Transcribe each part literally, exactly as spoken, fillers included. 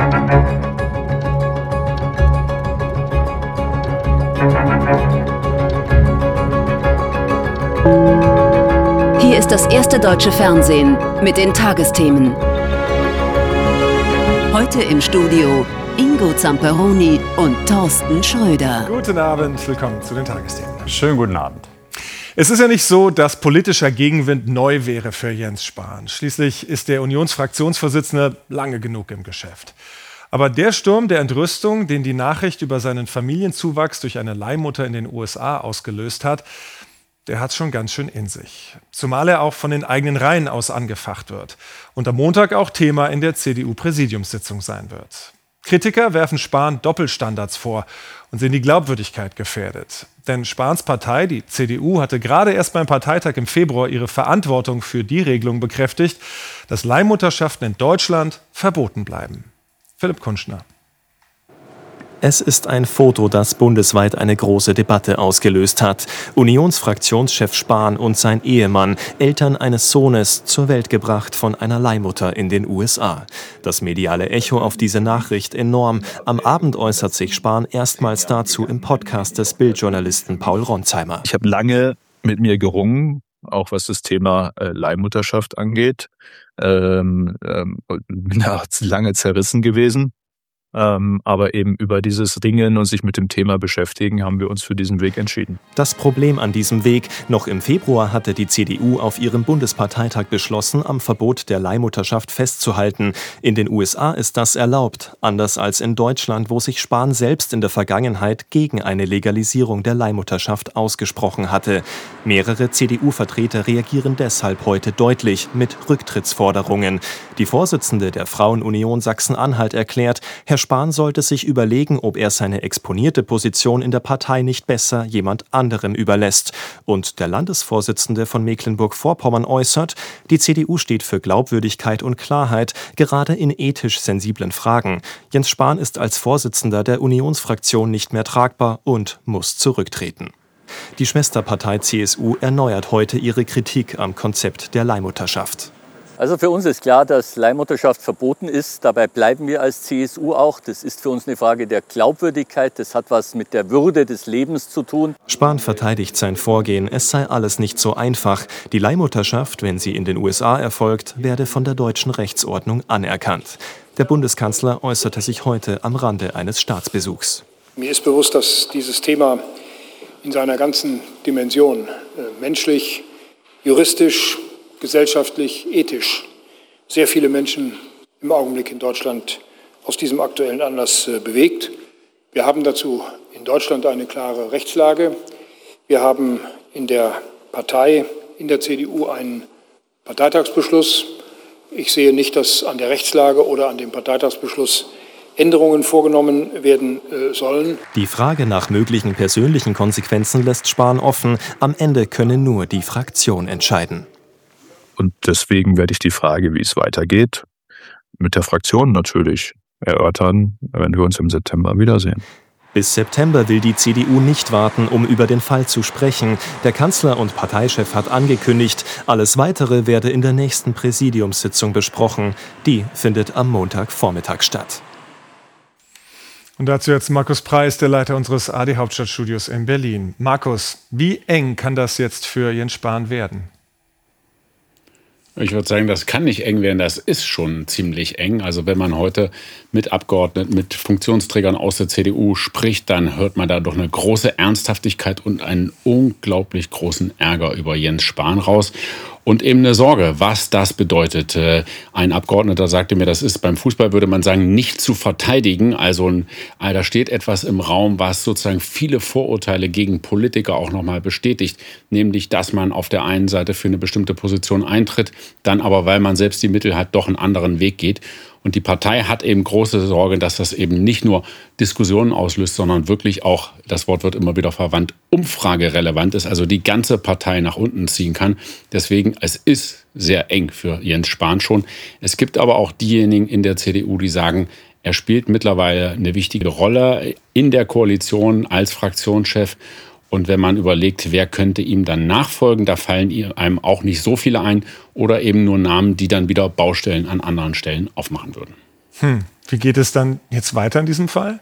Hier ist das erste deutsche Fernsehen mit den Tagesthemen. Heute im Studio Ingo Zamperoni und Thorsten Schröder. Guten Abend, willkommen zu den Tagesthemen. Schönen guten Abend. Es ist ja nicht so, dass politischer Gegenwind neu wäre für Jens Spahn. Schließlich ist der Unionsfraktionsvorsitzende lange genug im Geschäft. Aber der Sturm der Entrüstung, den die Nachricht über seinen Familienzuwachs durch eine Leihmutter in den U S A ausgelöst hat, der hat schon ganz schön in sich. Zumal er auch von den eigenen Reihen aus angefacht wird. Und am Montag auch Thema in der C D U-Präsidiumssitzung sein wird. Kritiker werfen Spahn Doppelstandards vor und sehen die Glaubwürdigkeit gefährdet. Denn Spahns Partei, die C D U, hatte gerade erst beim Parteitag im Februar ihre Verantwortung für die Regelung bekräftigt, dass Leihmutterschaften in Deutschland verboten bleiben. Philipp Kunschner. Es ist ein Foto, das bundesweit eine große Debatte ausgelöst hat. Unionsfraktionschef Spahn und sein Ehemann, Eltern eines Sohnes, zur Welt gebracht von einer Leihmutter in den U S A. Das mediale Echo auf diese Nachricht enorm. Am Abend äußert sich Spahn erstmals dazu im Podcast des Bild-Journalisten Paul Ronsheimer. Ich habe lange mit mir gerungen, auch was das Thema äh, Leihmutterschaft angeht. Ähm, ähm, bin da lange zerrissen gewesen. Ähm, aber eben über dieses Ringen und sich mit dem Thema beschäftigen, haben wir uns für diesen Weg entschieden. Das Problem an diesem Weg: Noch im Februar hatte die C D U auf ihrem Bundesparteitag beschlossen, am Verbot der Leihmutterschaft festzuhalten. In den U S A ist das erlaubt, anders als in Deutschland, wo sich Spahn selbst in der Vergangenheit gegen eine Legalisierung der Leihmutterschaft ausgesprochen hatte. Mehrere C D U-Vertreter reagieren deshalb heute deutlich mit Rücktrittsforderungen. Die Vorsitzende der Frauenunion Sachsen-Anhalt erklärt, Herr Spahn sollte sich überlegen, ob er seine exponierte Position in der Partei nicht besser jemand anderem überlässt. Und der Landesvorsitzende von Mecklenburg-Vorpommern äußert, die C D U steht für Glaubwürdigkeit und Klarheit, gerade in ethisch sensiblen Fragen. Jens Spahn ist als Vorsitzender der Unionsfraktion nicht mehr tragbar und muss zurücktreten. Die Schwesterpartei C S U erneuert heute ihre Kritik am Konzept der Leihmutterschaft. Also für uns ist klar, dass Leihmutterschaft verboten ist. Dabei bleiben wir als C S U auch. Das ist für uns eine Frage der Glaubwürdigkeit. Das hat was mit der Würde des Lebens zu tun. Spahn verteidigt sein Vorgehen. Es sei alles nicht so einfach. Die Leihmutterschaft, wenn sie in den U S A erfolgt, werde von der deutschen Rechtsordnung anerkannt. Der Bundeskanzler äußerte sich heute am Rande eines Staatsbesuchs. Mir ist bewusst, dass dieses Thema in seiner ganzen Dimension, äh, menschlich, juristisch, gesellschaftlich, ethisch, sehr viele Menschen im Augenblick in Deutschland aus diesem aktuellen Anlass äh, bewegt. Wir haben dazu in Deutschland eine klare Rechtslage. Wir haben in der Partei, in der C D U einen Parteitagsbeschluss. Ich sehe nicht, dass an der Rechtslage oder an dem Parteitagsbeschluss Änderungen vorgenommen werden äh, sollen. Die Frage nach möglichen persönlichen Konsequenzen lässt Spahn offen. Am Ende könne nur die Fraktion entscheiden. Und deswegen werde ich die Frage, wie es weitergeht, mit der Fraktion natürlich erörtern, wenn wir uns im September wiedersehen. Bis September will die C D U nicht warten, um über den Fall zu sprechen. Der Kanzler und Parteichef hat angekündigt, alles Weitere werde in der nächsten Präsidiumssitzung besprochen. Die findet am Montagvormittag statt. Und dazu jetzt Markus Preis, der Leiter unseres A D Hauptstadtstudios in Berlin. Markus, wie eng kann das jetzt für Jens Spahn werden? Ich würde sagen, das kann nicht eng werden, das ist schon ziemlich eng. Also wenn man heute mit Abgeordneten, mit Funktionsträgern aus der C D U spricht, dann hört man da doch eine große Ernsthaftigkeit und einen unglaublich großen Ärger über Jens Spahn raus. Und eben eine Sorge, was das bedeutet. Ein Abgeordneter sagte mir, das ist beim Fußball, würde man sagen, nicht zu verteidigen. Also da steht etwas im Raum, was sozusagen viele Vorurteile gegen Politiker auch nochmal bestätigt. Nämlich, dass man auf der einen Seite für eine bestimmte Position eintritt, dann aber, weil man selbst die Mittel hat, doch einen anderen Weg geht. Und die Partei hat eben große Sorge, dass das eben nicht nur Diskussionen auslöst, sondern wirklich auch, das Wort wird immer wieder verwandt, umfragerelevant ist, also die ganze Partei nach unten ziehen kann. Deswegen, es ist sehr eng für Jens Spahn schon. Es gibt aber auch diejenigen in der C D U, die sagen, er spielt mittlerweile eine wichtige Rolle in der Koalition als Fraktionschef. Und wenn man überlegt, wer könnte ihm dann nachfolgen, da fallen einem auch nicht so viele ein oder eben nur Namen, die dann wieder Baustellen an anderen Stellen aufmachen würden. Hm. Wie geht es dann jetzt weiter in diesem Fall?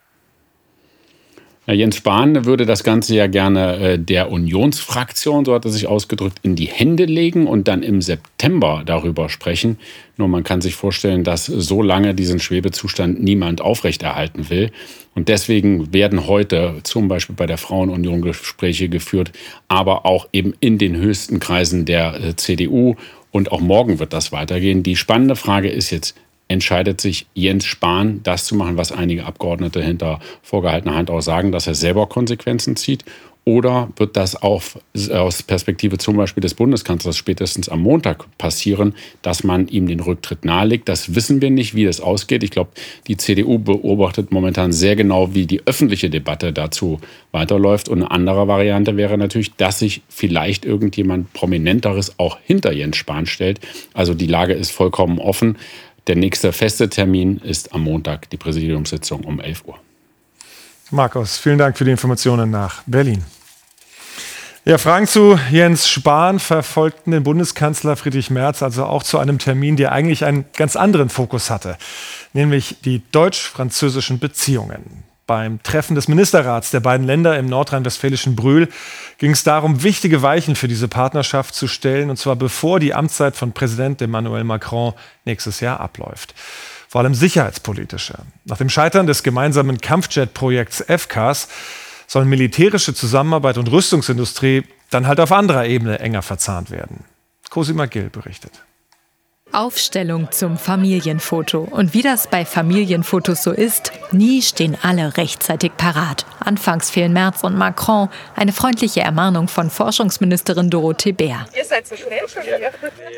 Ja, Jens Spahn würde das Ganze ja gerne äh, der Unionsfraktion, so hat er sich ausgedrückt, in die Hände legen und dann im September darüber sprechen. Nur man kann sich vorstellen, dass so lange diesen Schwebezustand niemand aufrechterhalten will. Und deswegen werden heute zum Beispiel bei der Frauenunion Gespräche geführt, aber auch eben in den höchsten Kreisen der äh, C D U. Und auch morgen wird das weitergehen. Die spannende Frage ist jetzt, entscheidet sich Jens Spahn, das zu machen, was einige Abgeordnete hinter vorgehaltener Hand auch sagen, dass er selber Konsequenzen zieht? Oder wird das auch aus Perspektive zum Beispiel des Bundeskanzlers spätestens am Montag passieren, dass man ihm den Rücktritt nahelegt? Das wissen wir nicht, wie das ausgeht. Ich glaube, die C D U beobachtet momentan sehr genau, wie die öffentliche Debatte dazu weiterläuft. Und eine andere Variante wäre natürlich, dass sich vielleicht irgendjemand Prominenteres auch hinter Jens Spahn stellt. Also die Lage ist vollkommen offen. Der nächste feste Termin ist am Montag, die Präsidiumssitzung um elf Uhr. Markus, vielen Dank für die Informationen nach Berlin. Ja, Fragen zu Jens Spahn verfolgten den Bundeskanzler Friedrich Merz also auch zu einem Termin, der eigentlich einen ganz anderen Fokus hatte, nämlich die deutsch-französischen Beziehungen. Beim Treffen des Ministerrats der beiden Länder im nordrhein-westfälischen Brühl ging es darum, wichtige Weichen für diese Partnerschaft zu stellen, und zwar bevor die Amtszeit von Präsident Emmanuel Macron nächstes Jahr abläuft. Vor allem sicherheitspolitische. Nach dem Scheitern des gemeinsamen Kampfjet-Projekts F C A S sollen militärische Zusammenarbeit und Rüstungsindustrie dann halt auf anderer Ebene enger verzahnt werden. Cosima Gill berichtet. Aufstellung zum Familienfoto. Und wie das bei Familienfotos so ist, nie stehen alle rechtzeitig parat. Anfangs fehlen Merz und Macron. Eine freundliche Ermahnung von Forschungsministerin Dorothee Bär. Ihr seid so schnell schon hier.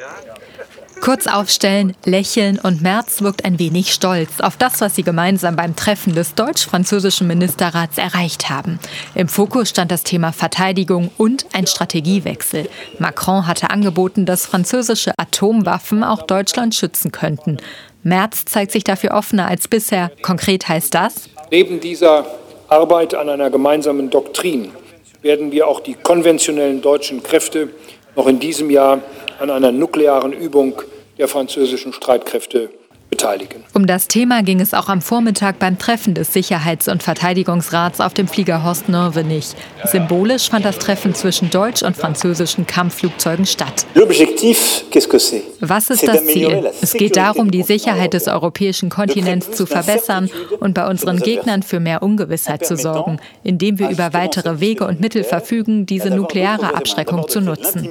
Kurz aufstellen, lächeln, und Merz wirkt ein wenig stolz auf das, was sie gemeinsam beim Treffen des deutsch-französischen Ministerrats erreicht haben. Im Fokus stand das Thema Verteidigung und ein Strategiewechsel. Macron hatte angeboten, dass französische Atomwaffen auch Deutschland schützen könnten. Merz zeigt sich dafür offener als bisher. Konkret heißt das: Neben dieser Arbeit an einer gemeinsamen Doktrin werden wir auch die konventionellen deutschen Kräfte noch in diesem Jahr an einer nuklearen Übung der französischen Streitkräfte beteiligen. Um das Thema ging es auch am Vormittag beim Treffen des Sicherheits- und Verteidigungsrats auf dem Flieger Horst Nörvenich. Symbolisch fand das Treffen zwischen deutsch- und französischen Kampfflugzeugen statt. Was ist das Ziel? Es geht darum, die Sicherheit des europäischen Kontinents zu verbessern und bei unseren Gegnern für mehr Ungewissheit zu sorgen, indem wir über weitere Wege und Mittel verfügen, diese nukleare Abschreckung zu nutzen.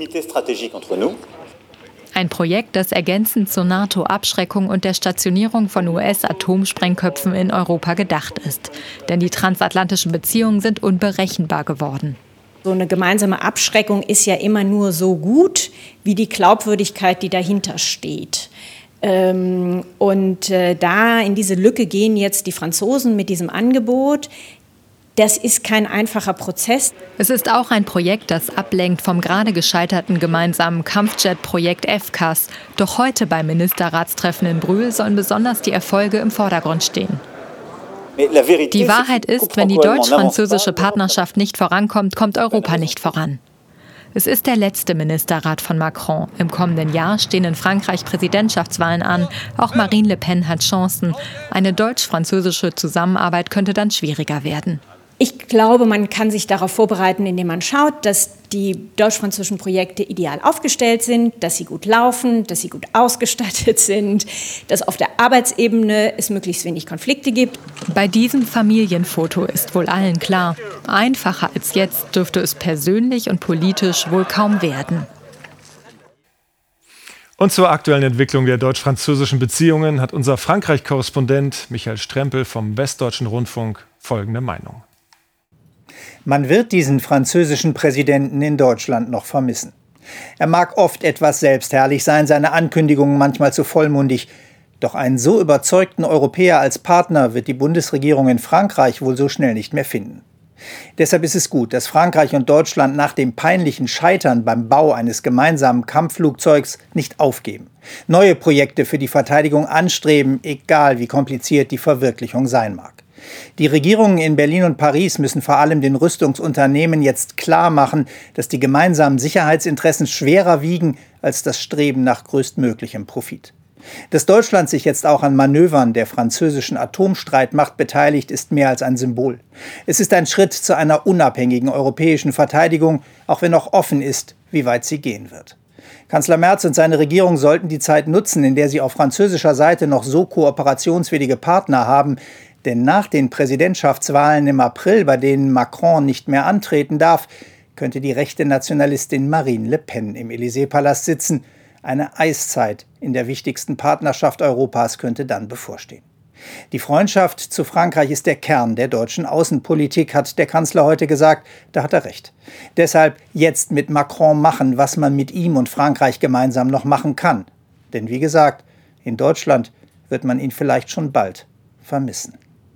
Ein Projekt, das ergänzend zur NATO-Abschreckung und der Stationierung von U S-Atomsprengköpfen in Europa gedacht ist. Denn die transatlantischen Beziehungen sind unberechenbar geworden. So eine gemeinsame Abschreckung ist ja immer nur so gut wie die Glaubwürdigkeit, die dahinter steht. Und da in diese Lücke gehen jetzt die Franzosen mit diesem Angebot. Das ist kein einfacher Prozess. Es ist auch ein Projekt, das ablenkt vom gerade gescheiterten gemeinsamen Kampfjet-Projekt F C A S. Doch heute beim Ministerratstreffen in Brühl sollen besonders die Erfolge im Vordergrund stehen. Die Wahrheit ist, wenn die deutsch-französische Partnerschaft nicht vorankommt, kommt Europa nicht voran. Es ist der letzte Ministerrat von Macron. Im kommenden Jahr stehen in Frankreich Präsidentschaftswahlen an. Auch Marine Le Pen hat Chancen. Eine deutsch-französische Zusammenarbeit könnte dann schwieriger werden. Ich glaube, man kann sich darauf vorbereiten, indem man schaut, dass die deutsch-französischen Projekte ideal aufgestellt sind, dass sie gut laufen, dass sie gut ausgestattet sind, dass auf der Arbeitsebene es möglichst wenig Konflikte gibt. Bei diesem Familienfoto ist wohl allen klar, einfacher als jetzt dürfte es persönlich und politisch wohl kaum werden. Und zur aktuellen Entwicklung der deutsch-französischen Beziehungen hat unser Frankreich-Korrespondent Michael Strempel vom Westdeutschen Rundfunk folgende Meinung. Man wird diesen französischen Präsidenten in Deutschland noch vermissen. Er mag oft etwas selbstherrlich sein, seine Ankündigungen manchmal zu vollmundig. Doch einen so überzeugten Europäer als Partner wird die Bundesregierung in Frankreich wohl so schnell nicht mehr finden. Deshalb ist es gut, dass Frankreich und Deutschland nach dem peinlichen Scheitern beim Bau eines gemeinsamen Kampfflugzeugs nicht aufgeben. Neue Projekte für die Verteidigung anstreben, egal wie kompliziert die Verwirklichung sein mag. Die Regierungen in Berlin und Paris müssen vor allem den Rüstungsunternehmen jetzt klar machen, dass die gemeinsamen Sicherheitsinteressen schwerer wiegen als das Streben nach größtmöglichem Profit. Dass Deutschland sich jetzt auch an Manövern der französischen Atomstreitmacht beteiligt, ist mehr als ein Symbol. Es ist ein Schritt zu einer unabhängigen europäischen Verteidigung, auch wenn noch offen ist, wie weit sie gehen wird. Kanzler Merz und seine Regierung sollten die Zeit nutzen, in der sie auf französischer Seite noch so kooperationswillige Partner haben. Denn nach den Präsidentschaftswahlen im April, bei denen Macron nicht mehr antreten darf, könnte die rechte Nationalistin Marine Le Pen im Élysée-Palast sitzen. Eine Eiszeit in der wichtigsten Partnerschaft Europas könnte dann bevorstehen. Die Freundschaft zu Frankreich ist der Kern der deutschen Außenpolitik, hat der Kanzler heute gesagt. Da hat er recht. Deshalb jetzt mit Macron machen, was man mit ihm und Frankreich gemeinsam noch machen kann. Denn wie gesagt, in Deutschland wird man ihn vielleicht schon bald vermissen.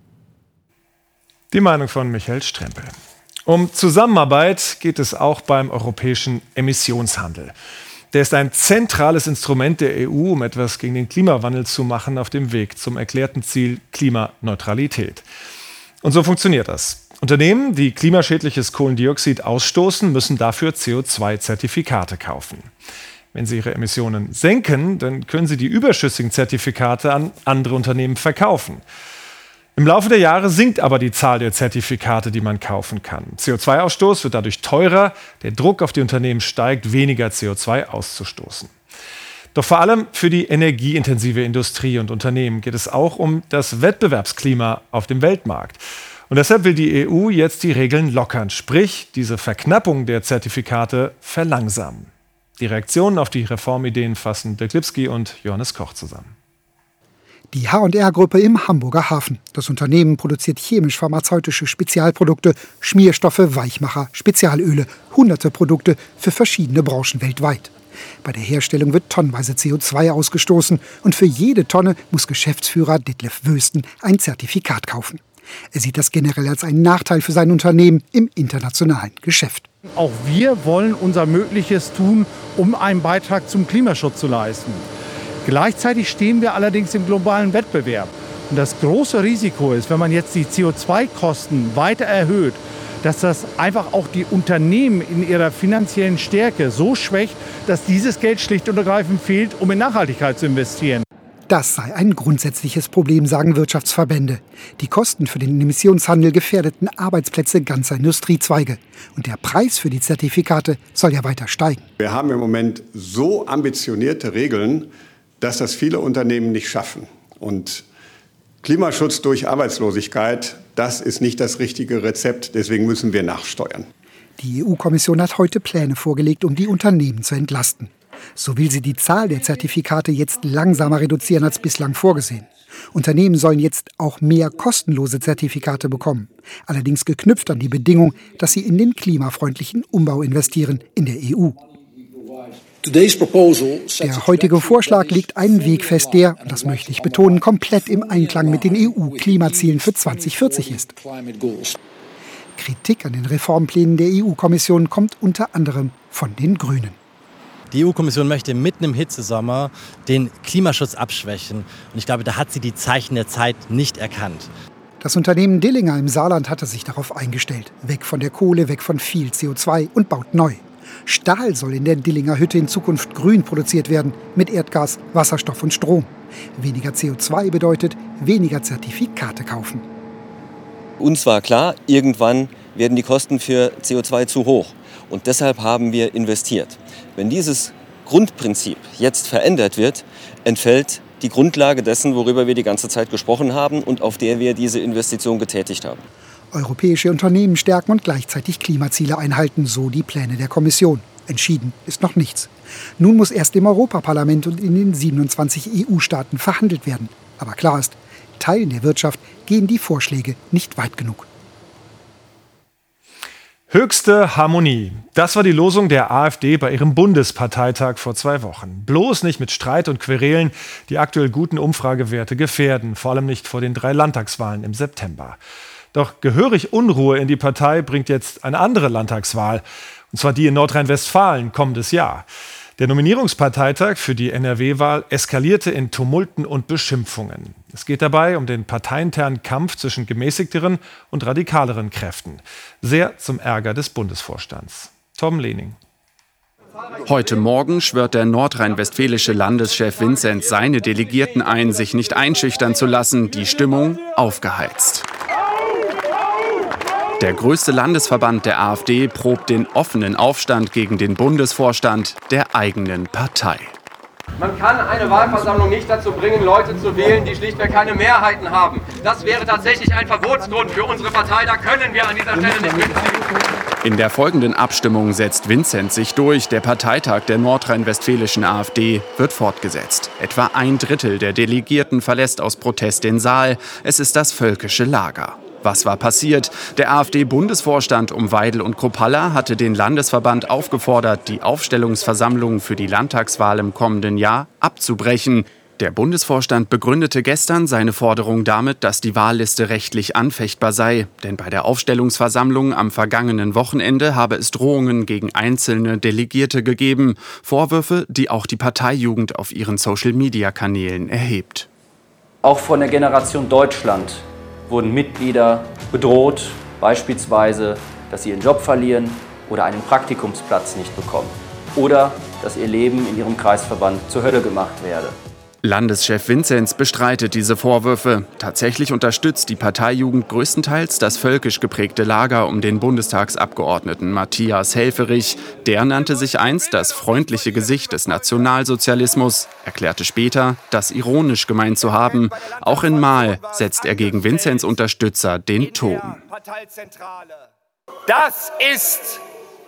Die Meinung von Michael Strempel. Um Zusammenarbeit geht es auch beim europäischen Emissionshandel. Der ist ein zentrales Instrument der E U, um etwas gegen den Klimawandel zu machen, auf dem Weg zum erklärten Ziel Klimaneutralität. Und so funktioniert das. Unternehmen, die klimaschädliches Kohlendioxid ausstoßen, müssen dafür C O zwei Zertifikate kaufen. Wenn sie ihre Emissionen senken, dann können sie die überschüssigen Zertifikate an andere Unternehmen verkaufen. Im Laufe der Jahre sinkt aber die Zahl der Zertifikate, die man kaufen kann. C O zwei Ausstoß wird dadurch teurer, der Druck auf die Unternehmen steigt, weniger C O zwei auszustoßen. Doch vor allem für die energieintensive Industrie und Unternehmen geht es auch um das Wettbewerbsklima auf dem Weltmarkt. Und deshalb will die E U jetzt die Regeln lockern, sprich diese Verknappung der Zertifikate verlangsamen. Die Reaktionen auf die Reformideen fassen Dirk Lipski und Johannes Koch zusammen. Die H und R-Gruppe im Hamburger Hafen. Das Unternehmen produziert chemisch-pharmazeutische Spezialprodukte, Schmierstoffe, Weichmacher, Spezialöle, hunderte Produkte für verschiedene Branchen weltweit. Bei der Herstellung wird tonnenweise C O zwei ausgestoßen und für jede Tonne muss Geschäftsführer Detlef Wösten ein Zertifikat kaufen. Er sieht das generell als einen Nachteil für sein Unternehmen im internationalen Geschäft. Auch wir wollen unser Mögliches tun, um einen Beitrag zum Klimaschutz zu leisten. Gleichzeitig stehen wir allerdings im globalen Wettbewerb. Und das große Risiko ist, wenn man jetzt die C O zwei Kosten weiter erhöht, dass das einfach auch die Unternehmen in ihrer finanziellen Stärke so schwächt, dass dieses Geld schlicht und ergreifend fehlt, um in Nachhaltigkeit zu investieren. Das sei ein grundsätzliches Problem, sagen Wirtschaftsverbände. Die Kosten für den Emissionshandel gefährdeten Arbeitsplätze ganzer Industriezweige. Und der Preis für die Zertifikate soll ja weiter steigen. Wir haben im Moment so ambitionierte Regeln, dass das viele Unternehmen nicht schaffen. Und Klimaschutz durch Arbeitslosigkeit, das ist nicht das richtige Rezept. Deswegen müssen wir nachsteuern. Die E U-Kommission hat heute Pläne vorgelegt, um die Unternehmen zu entlasten. So will sie die Zahl der Zertifikate jetzt langsamer reduzieren als bislang vorgesehen. Unternehmen sollen jetzt auch mehr kostenlose Zertifikate bekommen. Allerdings geknüpft an die Bedingung, dass sie in den klimafreundlichen Umbau investieren in der E U. Der heutige Vorschlag legt einen Weg fest, der, und das möchte ich betonen, komplett im Einklang mit den E U-Klimazielen für zwanzig vierzig ist. Kritik an den Reformplänen der E U-Kommission kommt unter anderem von den Grünen. Die E U-Kommission möchte mitten im Hitzesommer den Klimaschutz abschwächen. Und ich glaube, da hat sie die Zeichen der Zeit nicht erkannt. Das Unternehmen Dillinger im Saarland hatte sich darauf eingestellt. Weg von der Kohle, weg von viel C O zwei und baut neu. Stahl soll in der Dillinger Hütte in Zukunft grün produziert werden, mit Erdgas, Wasserstoff und Strom. Weniger C O zwei bedeutet weniger Zertifikate kaufen. Uns war klar, irgendwann werden die Kosten für C O zwei zu hoch. Und deshalb haben wir investiert. Wenn dieses Grundprinzip jetzt verändert wird, entfällt die Grundlage dessen, worüber wir die ganze Zeit gesprochen haben und auf der wir diese Investition getätigt haben. Europäische Unternehmen stärken und gleichzeitig Klimaziele einhalten, so die Pläne der Kommission. Entschieden ist noch nichts. Nun muss erst im Europaparlament und in den siebenundzwanzig E U-Staaten verhandelt werden. Aber klar ist, Teilen der Wirtschaft gehen die Vorschläge nicht weit genug. Höchste Harmonie. Das war die Losung der AfD bei ihrem Bundesparteitag vor zwei Wochen. Bloß nicht mit Streit und Querelen die aktuell guten Umfragewerte gefährden, vor allem nicht vor den drei Landtagswahlen im September. Doch gehörig Unruhe in die Partei bringt jetzt eine andere Landtagswahl, und zwar die in Nordrhein-Westfalen kommendes Jahr. Der Nominierungsparteitag für die N R W-Wahl eskalierte in Tumulten und Beschimpfungen. Es geht dabei um den parteiinternen Kampf zwischen gemäßigteren und radikaleren Kräften. Sehr zum Ärger des Bundesvorstands. Tom Lehning. Heute Morgen schwört der nordrhein-westfälische Landeschef Vinzenz seine Delegierten ein, sich nicht einschüchtern zu lassen, die Stimmung aufgeheizt. Der größte Landesverband der AfD probt den offenen Aufstand gegen den Bundesvorstand der eigenen Partei. Man kann eine Wahlversammlung nicht dazu bringen, Leute zu wählen, die schlichtweg keine Mehrheiten haben. Das wäre tatsächlich ein Verbotsgrund für unsere Partei. Da können wir an dieser Stelle nicht mitziehen. In der folgenden Abstimmung setzt Vinzenz sich durch. Der Parteitag der nordrhein-westfälischen AfD wird fortgesetzt. Etwa ein Drittel der Delegierten verlässt aus Protest den Saal. Es ist das völkische Lager. Was war passiert? Der AfD-Bundesvorstand um Weidel und Kropalla hatte den Landesverband aufgefordert, die Aufstellungsversammlung für die Landtagswahl im kommenden Jahr abzubrechen. Der Bundesvorstand begründete gestern seine Forderung damit, dass die Wahlliste rechtlich anfechtbar sei. Denn bei der Aufstellungsversammlung am vergangenen Wochenende habe es Drohungen gegen einzelne Delegierte gegeben. Vorwürfe, die auch die Parteijugend auf ihren Social-Media-Kanälen erhebt. Auch von der Generation Deutschland wurden Mitglieder bedroht, beispielsweise, dass sie ihren Job verlieren oder einen Praktikumsplatz nicht bekommen oder dass ihr Leben in ihrem Kreisverband zur Hölle gemacht werde. Landeschef Vinzenz bestreitet diese Vorwürfe. Tatsächlich unterstützt die Parteijugend größtenteils das völkisch geprägte Lager um den Bundestagsabgeordneten Matthias Helfferich. Der nannte sich einst das freundliche Gesicht des Nationalsozialismus, erklärte später, das ironisch gemeint zu haben. Auch in Mahl setzt er gegen Vinzenz Unterstützer den Ton. Das ist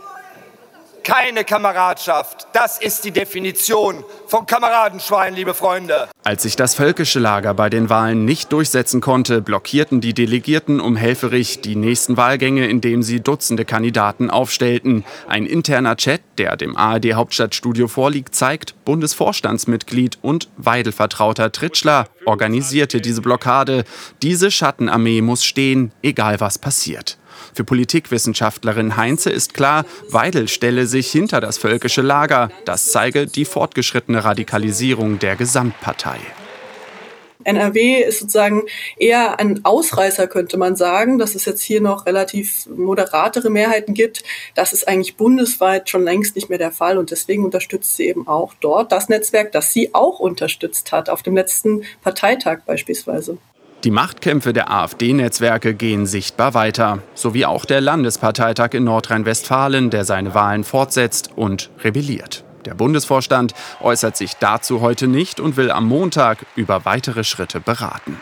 keine Kameradschaft. Das ist die Definition von Kameradenschwein, liebe Freunde. Als sich das völkische Lager bei den Wahlen nicht durchsetzen konnte, blockierten die Delegierten um Helfferich die nächsten Wahlgänge, indem sie Dutzende Kandidaten aufstellten. Ein interner Chat, der dem A R D-Hauptstadtstudio vorliegt, zeigt, Bundesvorstandsmitglied und Weidel-Vertrauter Tritschler organisierte diese Blockade. Diese Schattenarmee muss stehen, egal was passiert. Für Politikwissenschaftlerin Heinze ist klar, Weidel stelle sich hinter das völkische Lager. Das zeige die fortgeschrittene Radikalisierung der Gesamtpartei. N R W ist sozusagen eher ein Ausreißer, könnte man sagen, dass es jetzt hier noch relativ moderatere Mehrheiten gibt. Das ist eigentlich bundesweit schon längst nicht mehr der Fall und deswegen unterstützt sie eben auch dort das Netzwerk, das sie auch unterstützt hat, auf dem letzten Parteitag beispielsweise. Die Machtkämpfe der AfD-Netzwerke gehen sichtbar weiter, sowie auch der Landesparteitag in Nordrhein-Westfalen, der seine Wahlen fortsetzt und rebelliert. Der Bundesvorstand äußert sich dazu heute nicht und will am Montag über weitere Schritte beraten.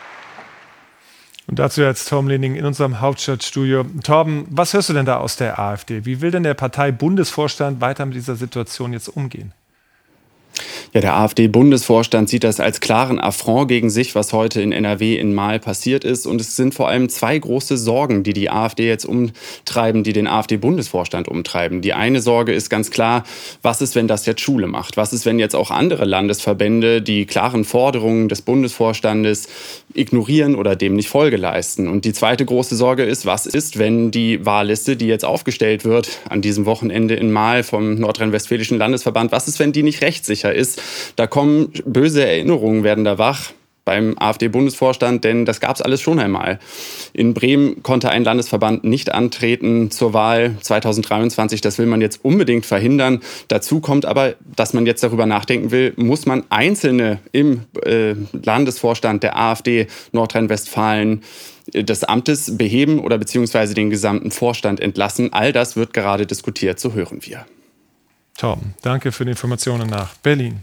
Und dazu jetzt Torben Lening in unserem Hauptstadtstudio. Torben, was hörst du denn da aus der AfD? Wie will denn der Partei-Bundesvorstand weiter mit dieser Situation jetzt umgehen? Ja, der AfD-Bundesvorstand sieht das als klaren Affront gegen sich, was heute in N R W in Mahl passiert ist. Und es sind vor allem zwei große Sorgen, die die AfD jetzt umtreiben, die den AfD-Bundesvorstand umtreiben. Die eine Sorge ist ganz klar, was ist, wenn das jetzt Schule macht? Was ist, wenn jetzt auch andere Landesverbände die klaren Forderungen des Bundesvorstandes ignorieren oder dem nicht Folge leisten? Und die zweite große Sorge ist, was ist, wenn die Wahlliste, die jetzt aufgestellt wird an diesem Wochenende in Mahl vom Nordrhein-Westfälischen Landesverband, was ist, wenn die nicht rechtssicher ist? Da kommen böse Erinnerungen, werden da wach beim AfD-Bundesvorstand, denn das gab es alles schon einmal. In Bremen konnte ein Landesverband nicht antreten zur Wahl zwanzig dreiundzwanzig. Das will man jetzt unbedingt verhindern. Dazu kommt aber, dass man jetzt darüber nachdenken will, muss man Einzelne im äh, Landesvorstand der AfD Nordrhein-Westfalen des Amtes beheben oder beziehungsweise den gesamten Vorstand entlassen. All das wird gerade diskutiert, so hören wir. Torben, danke für die Informationen nach Berlin.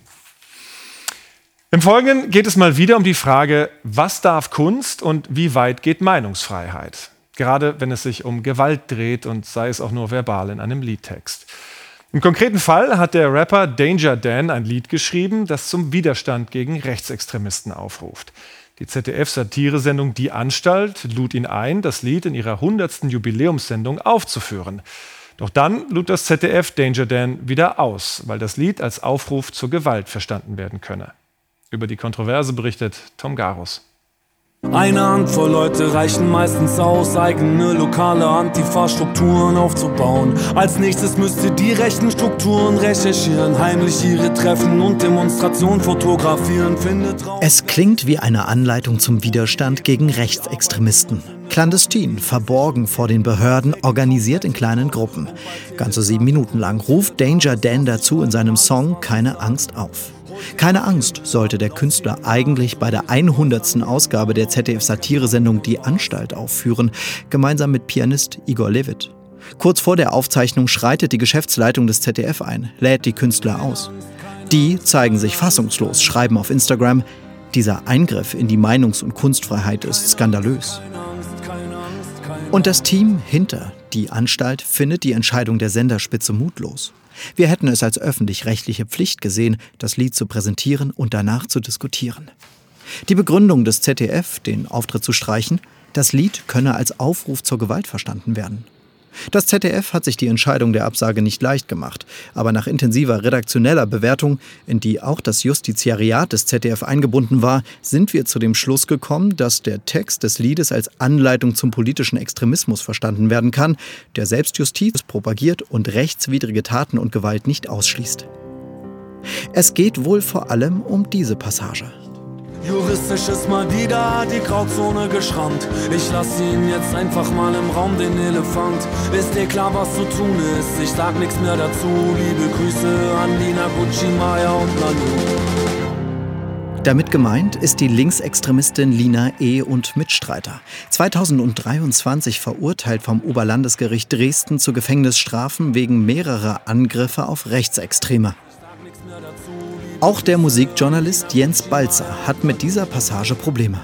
Im Folgenden geht es mal wieder um die Frage, was darf Kunst und wie weit geht Meinungsfreiheit? Gerade wenn es sich um Gewalt dreht und sei es auch nur verbal in einem Liedtext. Im konkreten Fall hat der Rapper Danger Dan ein Lied geschrieben, das zum Widerstand gegen Rechtsextremisten aufruft. Die Z D F-Satiresendung Die Anstalt lud ihn ein, das Lied in ihrer hundertsten Jubiläumssendung aufzuführen. Doch dann lud das Z D F Danger Dan wieder aus, weil das Lied als Aufruf zur Gewalt verstanden werden könne. Über die Kontroverse berichtet Tom Garus. Eine Handvoll Leute reichen meistens aus, eigene lokale Antifa-Strukturen aufzubauen. Als nächstes müsste die rechten Strukturen recherchieren, heimlich ihre Treffen und Demonstrationen fotografieren. Findet raus. Es klingt wie eine Anleitung zum Widerstand gegen Rechtsextremisten. Clandestin, verborgen vor den Behörden, organisiert in kleinen Gruppen. Ganze sieben Minuten lang ruft Danger Dan dazu in seinem Song Keine Angst auf. Keine Angst sollte der Künstler eigentlich bei der hundertsten Ausgabe der Z D F-Satiresendung Die Anstalt aufführen, gemeinsam mit Pianist Igor Levit. Kurz vor der Aufzeichnung schreitet die Geschäftsleitung des Z D F ein, lädt die Künstler aus. Die zeigen sich fassungslos, schreiben auf Instagram, dieser Eingriff in die Meinungs- und Kunstfreiheit ist skandalös. Und das Team hinter Die Anstalt findet die Entscheidung der Senderspitze mutlos. Wir hätten es als öffentlich-rechtliche Pflicht gesehen, das Lied zu präsentieren und danach zu diskutieren. Die Begründung des Z D F, den Auftritt zu streichen, das Lied könne als Aufruf zur Gewalt verstanden werden. Das Z D F hat sich die Entscheidung der Absage nicht leicht gemacht, aber nach intensiver redaktioneller Bewertung, in die auch das Justiziariat des Z D F eingebunden war, sind wir zu dem Schluss gekommen, dass der Text des Liedes als Anleitung zum politischen Extremismus verstanden werden kann, der Selbstjustiz propagiert und rechtswidrige Taten und Gewalt nicht ausschließt. Es geht wohl vor allem um diese Passage. Juristisch ist mal wieder die Grauzone geschrammt. Ich lass ihn jetzt einfach mal im Raum, den Elefant. Ist dir klar, was zu tun ist? Ich sag nichts mehr dazu. Liebe Grüße an Lina, Gucci, Maya und Nanu. Damit gemeint ist die Linksextremistin Lina E. und Mitstreiter. zweitausenddreiundzwanzig verurteilt vom Oberlandesgericht Dresden zu Gefängnisstrafen wegen mehrerer Angriffe auf Rechtsextreme. Auch der Musikjournalist Jens Balzer hat mit dieser Passage Probleme.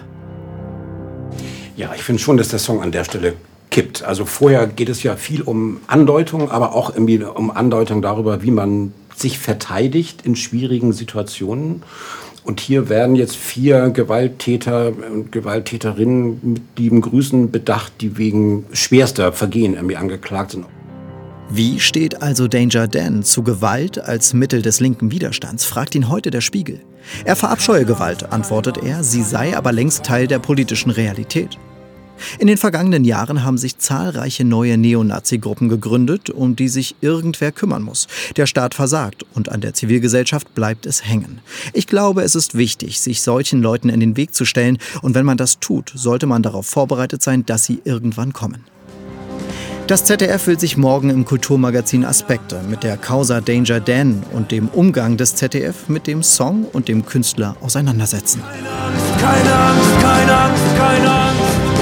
Ja, ich finde schon, dass der Song an der Stelle kippt. Also vorher geht es ja viel um Andeutung, aber auch irgendwie um Andeutung darüber, wie man sich verteidigt in schwierigen Situationen. Und hier werden jetzt vier Gewalttäter und Gewalttäterinnen mit lieben Grüßen bedacht, die wegen schwerster Vergehen irgendwie angeklagt sind. Wie steht also Danger Dan zu Gewalt als Mittel des linken Widerstands, fragt ihn heute der Spiegel. Er verabscheue Gewalt, antwortet er, sie sei aber längst Teil der politischen Realität. In den vergangenen Jahren haben sich zahlreiche neue Neonazi-Gruppen gegründet, um die sich irgendwer kümmern muss. Der Staat versagt und an der Zivilgesellschaft bleibt es hängen. Ich glaube, es ist wichtig, sich solchen Leuten in den Weg zu stellen, und wenn man das tut, sollte man darauf vorbereitet sein, dass sie irgendwann kommen. Das Z D F will sich morgen im Kulturmagazin Aspekte mit der Causa Danger Dan und dem Umgang des Z D F mit dem Song und dem Künstler auseinandersetzen. Keine Angst, keine Angst, keine Angst.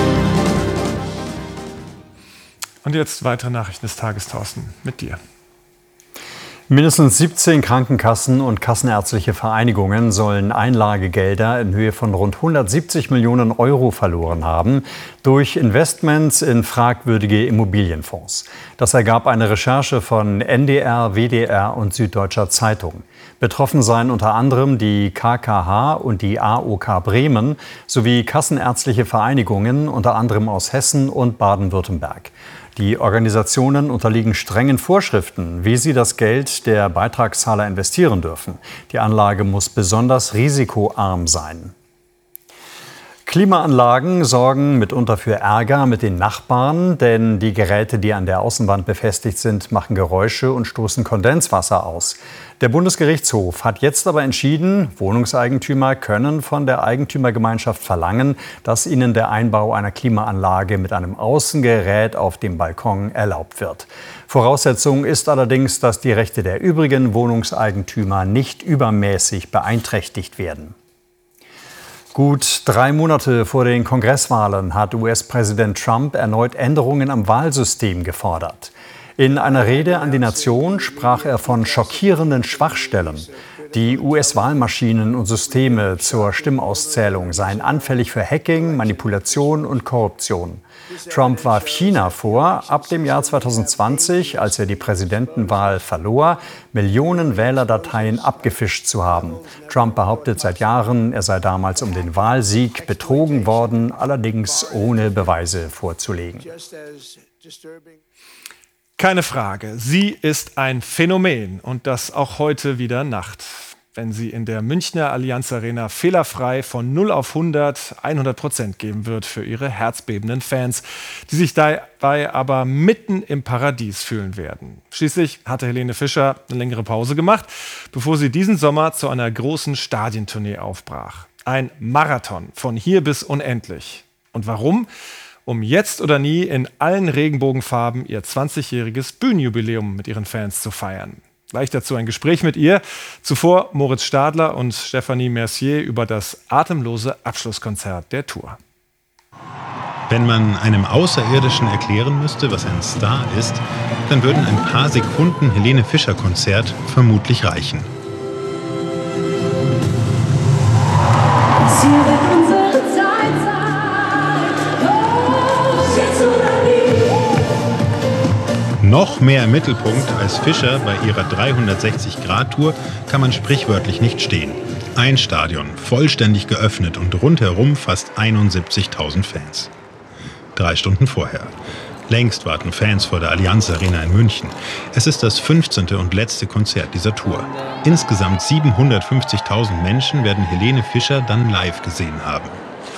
Und jetzt weitere Nachrichten des Tages, Thorsten, mit dir. Mindestens siebzehn Krankenkassen und kassenärztliche Vereinigungen sollen Einlagegelder in Höhe von rund hundertsiebzig Millionen Euro verloren haben durch Investments in fragwürdige Immobilienfonds. Das ergab eine Recherche von N D R, W D R und Süddeutscher Zeitung. Betroffen seien unter anderem die K K H und die A O K Bremen sowie kassenärztliche Vereinigungen, unter anderem aus Hessen und Baden-Württemberg. Die Organisationen unterliegen strengen Vorschriften, wie sie das Geld der Beitragszahler investieren dürfen. Die Anlage muss besonders risikoarm sein. Klimaanlagen sorgen mitunter für Ärger mit den Nachbarn, denn die Geräte, die an der Außenwand befestigt sind, machen Geräusche und stoßen Kondenswasser aus. Der Bundesgerichtshof hat jetzt aber entschieden, Wohnungseigentümer können von der Eigentümergemeinschaft verlangen, dass ihnen der Einbau einer Klimaanlage mit einem Außengerät auf dem Balkon erlaubt wird. Voraussetzung ist allerdings, dass die Rechte der übrigen Wohnungseigentümer nicht übermäßig beeinträchtigt werden. Gut drei Monate vor den Kongresswahlen hat U S-Präsident Trump erneut Änderungen am Wahlsystem gefordert. In einer Rede an die Nation sprach er von schockierenden Schwachstellen. Die U S-Wahlmaschinen und Systeme zur Stimmauszählung seien anfällig für Hacking, Manipulation und Korruption. Trump warf China vor, ab dem Jahr zweitausendzwanzig, als er die Präsidentenwahl verlor, Millionen Wählerdateien abgefischt zu haben. Trump behauptet seit Jahren, er sei damals um den Wahlsieg betrogen worden, allerdings ohne Beweise vorzulegen. Keine Frage, sie ist ein Phänomen und das auch heute wieder Nacht. Wenn sie in der Münchner Allianz Arena fehlerfrei von null auf hundert, hundert Prozent geben wird für ihre herzbebenden Fans, die sich dabei aber mitten im Paradies fühlen werden. Schließlich hatte Helene Fischer eine längere Pause gemacht, bevor sie diesen Sommer zu einer großen Stadientournee aufbrach. Ein Marathon von hier bis unendlich. Und warum? um jetzt oder nie in allen Regenbogenfarben ihr zwanzigjähriges Bühnenjubiläum mit ihren Fans zu feiern. Gleich dazu ein Gespräch mit ihr. Zuvor Moritz Stadler und Stephanie Mercier über das atemlose Abschlusskonzert der Tour. Wenn man einem Außerirdischen erklären müsste, was ein Star ist, dann würden ein paar Sekunden Helene Fischer-Konzert vermutlich reichen. Sie wird unsere Zeit sein, oh, jetzt oder nie. Noch mehr im Mittelpunkt als Fischer bei ihrer dreihundertsechzig-Grad-Tour kann man sprichwörtlich nicht stehen. Ein Stadion, vollständig geöffnet und rundherum fast einundsiebzigtausend Fans. Drei Stunden vorher. Längst warten Fans vor der Allianz Arena in München. Es ist das fünfzehnte und letzte Konzert dieser Tour. Insgesamt siebenhundertfünfzigtausend Menschen werden Helene Fischer dann live gesehen haben.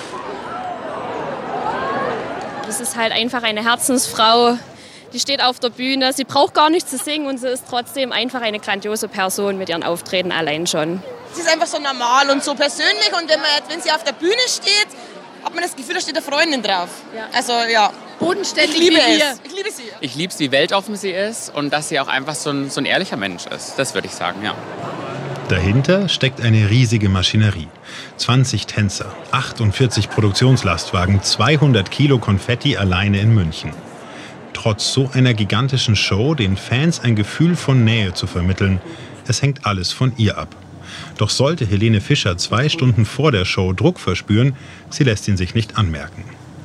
Das ist halt einfach eine Herzensfrau. Die steht auf der Bühne, sie braucht gar nichts zu singen und sie ist trotzdem einfach eine grandiose Person mit ihren Auftreten allein schon. Sie ist einfach so normal und so persönlich und wenn, man, wenn sie auf der Bühne steht, hat man das Gefühl, da steht eine Freundin drauf. Ja. Also ja, bodenständig. Ich liebe es. Ich liebe sie. Ich liebe sie, wie weltoffen sie ist und dass sie auch einfach so ein, so ein ehrlicher Mensch ist. Das würde ich sagen, ja. Dahinter steckt eine riesige Maschinerie. zwanzig Tänzer, achtundvierzig Produktionslastwagen, zweihundert Kilo Konfetti alleine in München. Trotz so einer gigantischen Show den Fans ein Gefühl von Nähe zu vermitteln, es hängt alles von ihr ab. Doch sollte Helene Fischer zwei Stunden vor der Show Druck verspüren, sie lässt ihn sich nicht anmerken.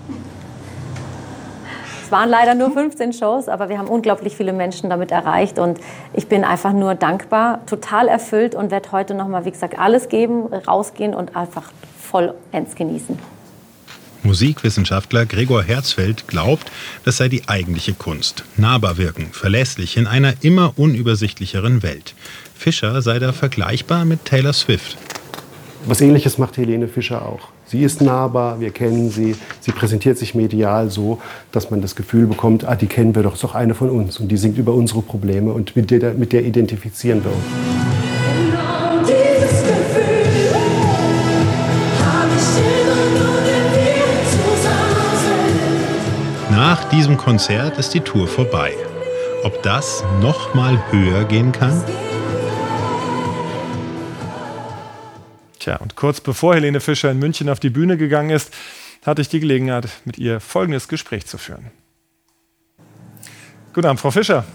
Es waren leider nur fünfzehn Shows, aber wir haben unglaublich viele Menschen damit erreicht und ich bin einfach nur dankbar, total erfüllt und werde heute noch mal, wie gesagt, alles geben, rausgehen und einfach vollends genießen. Musikwissenschaftler Gregor Herzfeld glaubt, das sei die eigentliche Kunst. Nahbar wirken, verlässlich in einer immer unübersichtlicheren Welt. Fischer sei da vergleichbar mit Taylor Swift. Was Ähnliches macht Helene Fischer auch. Sie ist nahbar, wir kennen sie. Sie präsentiert sich medial so, dass man das Gefühl bekommt, ah, die kennen wir doch, ist doch eine von uns. Und die singt über unsere Probleme und mit der, mit der identifizieren wir uns. Genau dieses Gefühl habe ich immer nur, wenn wir zusammen sind. Nach diesem Konzert ist die Tour vorbei. Ob das noch mal höher gehen kann? Tja, und kurz bevor Helene Fischer in München auf die Bühne gegangen ist, hatte ich die Gelegenheit, mit ihr folgendes Gespräch zu führen. Guten Abend, Frau Fischer.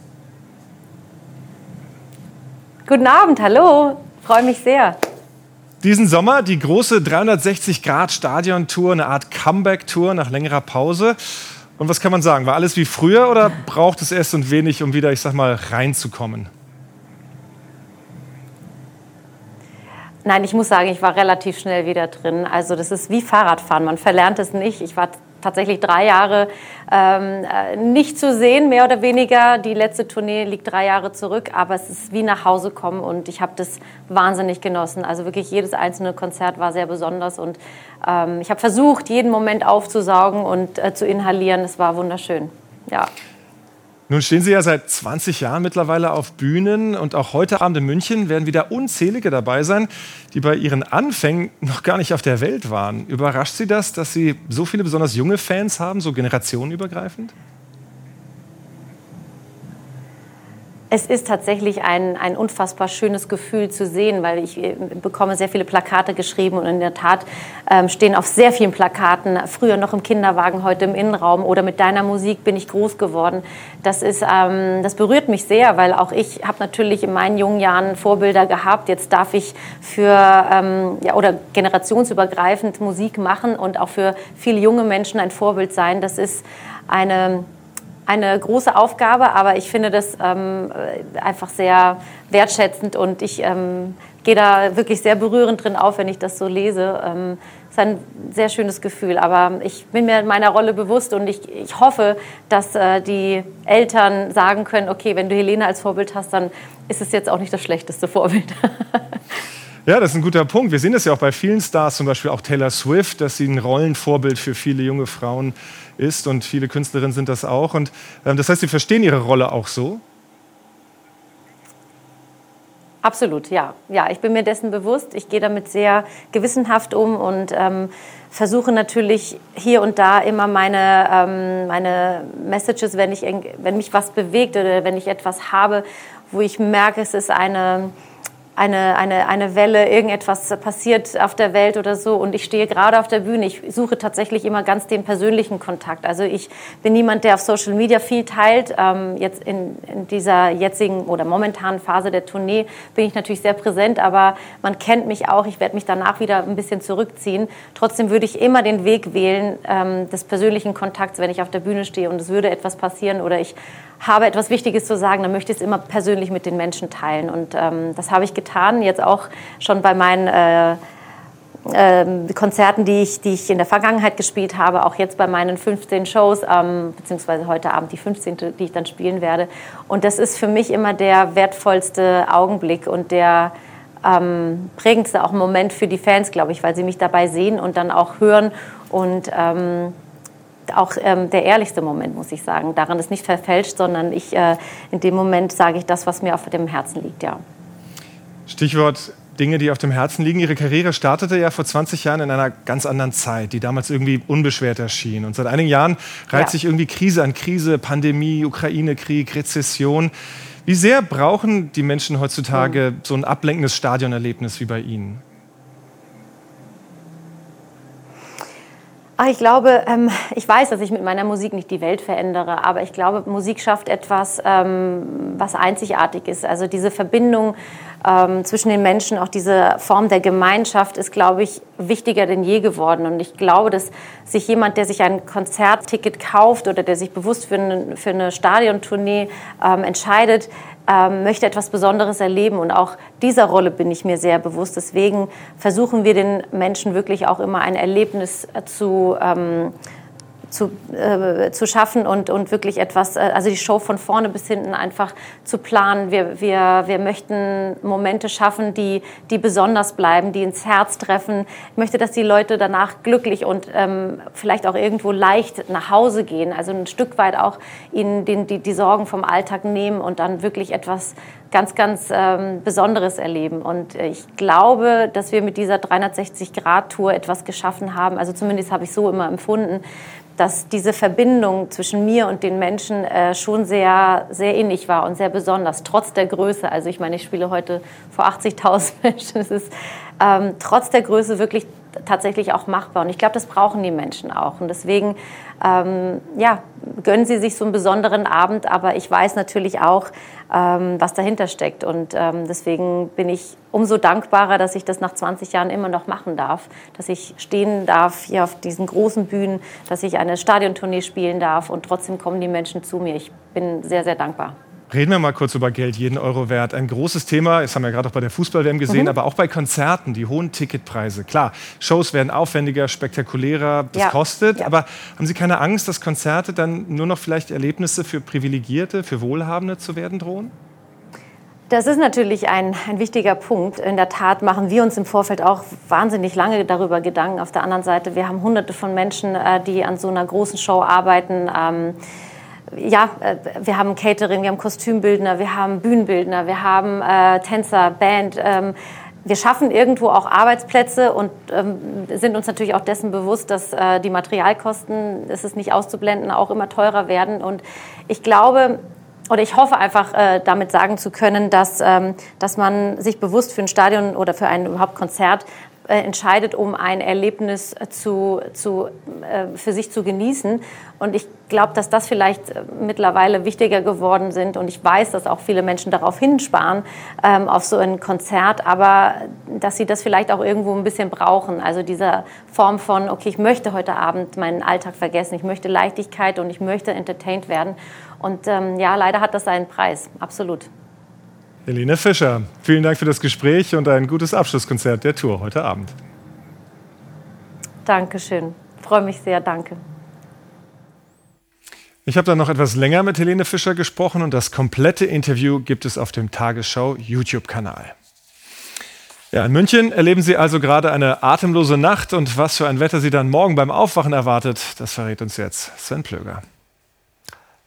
Guten Abend, hallo, freue mich sehr. Diesen Sommer die große dreihundertsechzig-Grad-Stadion-Tour, eine Art Comeback-Tour nach längerer Pause. Und was kann man sagen, war alles wie früher oder braucht es erst und wenig, um wieder, ich sag mal, reinzukommen? Nein, ich muss sagen, ich war relativ schnell wieder drin. Also das ist wie Fahrradfahren, man verlernt es nicht. Ich war tatsächlich drei Jahre ähm, nicht zu sehen, mehr oder weniger. Die letzte Tournee liegt drei Jahre zurück, aber es ist wie nach Hause kommen und ich habe das wahnsinnig genossen. Also wirklich jedes einzelne Konzert war sehr besonders und ähm, ich habe versucht, jeden Moment aufzusaugen und äh, zu inhalieren. Es war wunderschön, ja. Nun stehen Sie ja seit zwanzig Jahren mittlerweile auf Bühnen und auch heute Abend in München werden wieder unzählige dabei sein, die bei ihren Anfängen noch gar nicht auf der Welt waren. Überrascht Sie das, dass Sie so viele besonders junge Fans haben, so generationenübergreifend? Es ist tatsächlich ein, ein unfassbar schönes Gefühl zu sehen, weil ich äh, bekomme sehr viele Plakate geschrieben und in der Tat ähm, stehen auf sehr vielen Plakaten, früher noch im Kinderwagen, heute im Innenraum oder mit deiner Musik bin ich groß geworden. Das, ist, ähm, das berührt mich sehr, weil auch ich habe natürlich in meinen jungen Jahren Vorbilder gehabt. Jetzt darf ich für ähm, ja, oder generationsübergreifend Musik machen und auch für viele junge Menschen ein Vorbild sein. Das ist eine Eine große Aufgabe, aber ich finde das ähm, einfach sehr wertschätzend und ich ähm, gehe da wirklich sehr berührend drin auf, wenn ich das so lese. Ähm, ist ein sehr schönes Gefühl, aber ich bin mir meiner Rolle bewusst und ich, ich hoffe, dass äh, die Eltern sagen können, okay, wenn du Helene als Vorbild hast, dann ist es jetzt auch nicht das schlechteste Vorbild. Ja, das ist ein guter Punkt. Wir sehen das ja auch bei vielen Stars, zum Beispiel auch Taylor Swift, dass sie ein Rollenvorbild für viele junge Frauen ist und viele Künstlerinnen sind das auch. Und ähm, das heißt, sie verstehen ihre Rolle auch so? Absolut, ja. Ja, ich bin mir dessen bewusst. Ich gehe damit sehr gewissenhaft um und ähm, versuche natürlich hier und da immer meine, ähm, meine Messages, wenn, ich, wenn mich was bewegt oder wenn ich etwas habe, wo ich merke, es ist eine... Eine, eine, eine Welle, irgendetwas passiert auf der Welt oder so und ich stehe gerade auf der Bühne. Ich suche tatsächlich immer ganz den persönlichen Kontakt. Also ich bin niemand, der auf Social Media viel teilt. Ähm, jetzt in, in dieser jetzigen oder momentanen Phase der Tournee bin ich natürlich sehr präsent, aber man kennt mich auch. Ich werde mich danach wieder ein bisschen zurückziehen. Trotzdem würde ich immer den Weg wählen ähm, des persönlichen Kontakts, wenn ich auf der Bühne stehe und es würde etwas passieren oder ich habe etwas Wichtiges zu sagen, dann möchte ich es immer persönlich mit den Menschen teilen. Und ähm, das habe ich getan, jetzt auch schon bei meinen äh, äh, Konzerten, die ich, die ich in der Vergangenheit gespielt habe, auch jetzt bei meinen fünfzehn Shows, ähm, beziehungsweise heute Abend die fünfzehnte, die ich dann spielen werde. Und das ist für mich immer der wertvollste Augenblick und der ähm, prägendste auch Moment für die Fans, glaube ich, weil sie mich dabei sehen und dann auch hören und ähm, auch ähm, der ehrlichste Moment, muss ich sagen. Daran ist nicht verfälscht, sondern ich, äh, in dem Moment sage ich das, was mir auf dem Herzen liegt, ja. Stichwort Dinge, die auf dem Herzen liegen. Ihre Karriere startete ja vor zwanzig Jahren in einer ganz anderen Zeit, die damals irgendwie unbeschwert erschien. Und seit einigen Jahren reiht Ja. sich irgendwie Krise an Krise, Pandemie, Ukraine-Krieg, Rezession. Wie sehr brauchen die Menschen heutzutage Mhm. so ein ablenkendes Stadionerlebnis wie bei Ihnen? Ach, ich glaube, ähm, ich weiß, dass ich mit meiner Musik nicht die Welt verändere, aber ich glaube, Musik schafft etwas, ähm, was einzigartig ist. Also diese Verbindung ähm, zwischen den Menschen, auch diese Form der Gemeinschaft ist, glaube ich, wichtiger denn je geworden. Und ich glaube, dass sich jemand, der sich ein Konzertticket kauft oder der sich bewusst für eine, für eine Stadiontournee ähm, entscheidet, ähm, möchte etwas Besonderes erleben. Und auch dieser Rolle bin ich mir sehr bewusst. Deswegen versuchen wir den Menschen wirklich auch immer ein Erlebnis äh, zu, ähm, zu, äh, zu schaffen und, und wirklich etwas, äh, also die Show von vorne bis hinten einfach zu planen. Wir, wir, wir möchten Momente schaffen, die, die besonders bleiben, die ins Herz treffen. Ich möchte, dass die Leute danach glücklich und ähm, vielleicht auch irgendwo leicht nach Hause gehen, also ein Stück weit auch ihnen den, die, die Sorgen vom Alltag nehmen und dann wirklich etwas ganz, ganz ähm, Besonderes erleben. Und äh, ich glaube, dass wir mit dieser dreihundertsechzig Grad Tour etwas geschaffen haben, also zumindest habe ich so immer empfunden, dass diese Verbindung zwischen mir und den Menschen äh, schon sehr, sehr innig war und sehr besonders, trotz der Größe. Also ich meine, ich spiele heute vor achtzigtausend Menschen. Es ist ähm, trotz der Größe wirklich tatsächlich auch machbar. Und ich glaube, das brauchen die Menschen auch. Und deswegen ähm, ja, gönnen sie sich so einen besonderen Abend. Aber ich weiß natürlich auch, ähm, was dahinter steckt. Und ähm, deswegen bin ich umso dankbarer, dass ich das nach zwanzig Jahren immer noch machen darf. Dass ich stehen darf hier auf diesen großen Bühnen, dass ich eine Stadiontournee spielen darf. Und trotzdem kommen die Menschen zu mir. Ich bin sehr, sehr dankbar. Reden wir mal kurz über Geld, jeden Euro wert. Ein großes Thema, das haben wir gerade auch bei der Fußball-W M gesehen, Mhm. aber auch bei Konzerten, die hohen Ticketpreise. Klar, Shows werden aufwendiger, spektakulärer, das Ja. kostet. Ja. Aber haben Sie keine Angst, dass Konzerte dann nur noch vielleicht Erlebnisse für Privilegierte, für Wohlhabende zu werden drohen? Das ist natürlich ein, ein wichtiger Punkt. In der Tat machen wir uns im Vorfeld auch wahnsinnig lange darüber Gedanken. Auf der anderen Seite, wir haben hunderte von Menschen, äh, die an so einer großen Show arbeiten. Ähm, ja, äh, wir haben Catering, wir haben Kostümbildner, wir haben Bühnenbildner, wir haben äh, Tänzer, Band. Ähm, wir schaffen irgendwo auch Arbeitsplätze und ähm, sind uns natürlich auch dessen bewusst, dass äh, die Materialkosten, das ist nicht auszublenden, auch immer teurer werden. Und ich glaube, oder ich hoffe einfach, äh, damit sagen zu können, dass, ähm, dass man sich bewusst für ein Stadion oder für ein überhaupt Konzert äh, entscheidet, um ein Erlebnis zu, zu, äh, für sich zu genießen. Und ich glaube, dass das vielleicht äh, mittlerweile wichtiger geworden sind. Und ich weiß, dass auch viele Menschen darauf hinsparen, ähm, auf so ein Konzert, aber dass sie das vielleicht auch irgendwo ein bisschen brauchen. Also diese Form von, okay, ich möchte heute Abend meinen Alltag vergessen, ich möchte Leichtigkeit und ich möchte entertained werden. Und ähm, ja, leider hat das seinen Preis, absolut. Helene Fischer, vielen Dank für das Gespräch und ein gutes Abschlusskonzert der Tour heute Abend. Dankeschön, freue mich sehr, danke. Ich habe dann noch etwas länger mit Helene Fischer gesprochen und das komplette Interview gibt es auf dem Tagesschau-YouTube-Kanal. Ja, in München erleben Sie also gerade eine atemlose Nacht und was für ein Wetter Sie dann morgen beim Aufwachen erwartet, das verrät uns jetzt Sven Plöger.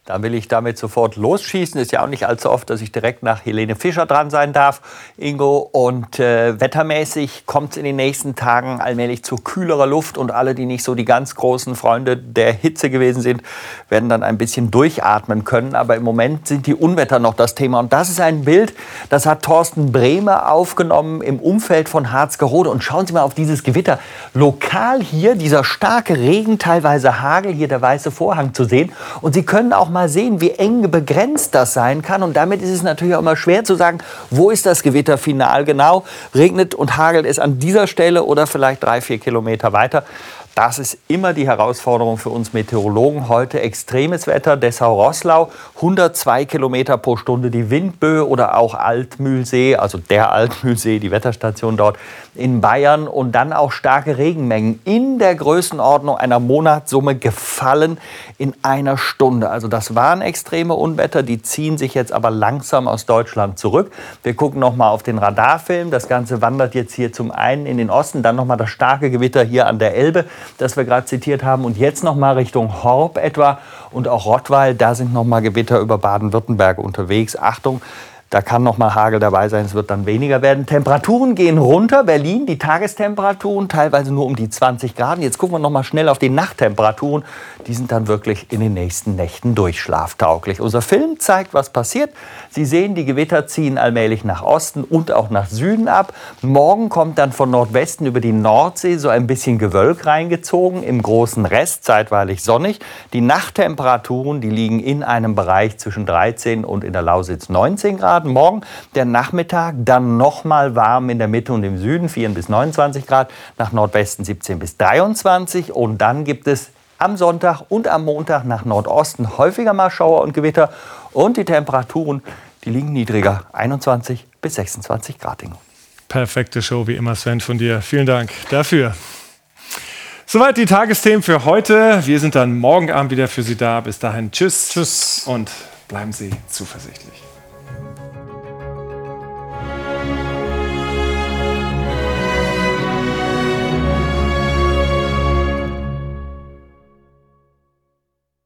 Da will ich damit sofort losschießen. Ist ja auch nicht allzu oft, dass ich direkt nach Helene Fischer dran sein darf, Ingo. Und äh, wettermäßig kommt es in den nächsten Tagen allmählich zu kühlerer Luft. Und alle, die nicht so die ganz großen Freunde der Hitze gewesen sind, werden dann ein bisschen durchatmen können. Aber im Moment sind die Unwetter noch das Thema. Und das ist ein Bild, das hat Thorsten Bremer aufgenommen im Umfeld von Harzgerode. Und schauen Sie mal auf dieses Gewitter. Lokal hier dieser starke Regen, teilweise Hagel, hier der weiße Vorhang zu sehen. Und Sie können auch mal sehen, wie eng begrenzt das sein kann. Und damit ist es natürlich auch immer schwer zu sagen, wo ist das Gewitter final genau? Regnet und hagelt es an dieser Stelle oder vielleicht drei, vier Kilometer weiter? Das ist immer die Herausforderung für uns Meteorologen. Heute extremes Wetter, Dessau-Roßlau, hundertzwei Kilometer pro Stunde die Windböe oder auch Altmühlsee, also der Altmühlsee, die Wetterstation dort in Bayern. Und dann auch starke Regenmengen in der Größenordnung einer Monatssumme gefallen in einer Stunde. Also das waren extreme Unwetter, die ziehen sich jetzt aber langsam aus Deutschland zurück. Wir gucken noch mal auf den Radarfilm. Das Ganze wandert jetzt hier zum einen in den Osten, dann noch mal das starke Gewitter hier an der Elbe, das wir gerade zitiert haben. Und jetzt noch mal Richtung Horb etwa und auch Rottweil. Da sind noch mal Gewitter über Baden-Württemberg unterwegs. Achtung, da kann noch mal Hagel dabei sein, es wird dann weniger werden. Temperaturen gehen runter. Berlin, die Tagestemperaturen teilweise nur um die zwanzig Grad. Jetzt gucken wir noch mal schnell auf die Nachttemperaturen. Die sind dann wirklich in den nächsten Nächten durchschlaftauglich. Unser Film zeigt, was passiert. Sie sehen, die Gewitter ziehen allmählich nach Osten und auch nach Süden ab. Morgen kommt dann von Nordwesten über die Nordsee so ein bisschen Gewölk reingezogen. Im großen Rest zeitweilig sonnig. Die Nachttemperaturen, die liegen in einem Bereich zwischen dreizehn und in der Lausitz neunzehn Grad. Morgen der Nachmittag dann noch mal warm in der Mitte und im Süden, vier bis neunundzwanzig Grad, nach Nordwesten siebzehn bis dreiundzwanzig. Und dann gibt es am Sonntag und am Montag nach Nordosten häufiger mal Schauer und Gewitter. Und die Temperaturen, die liegen niedriger, einundzwanzig bis sechsundzwanzig Grad. Perfekte Show wie immer, Sven, von dir. Vielen Dank dafür. Soweit die Tagesthemen für heute. Wir sind dann morgen Abend wieder für Sie da. Bis dahin, tschüss. Tschüss. Und bleiben Sie zuversichtlich.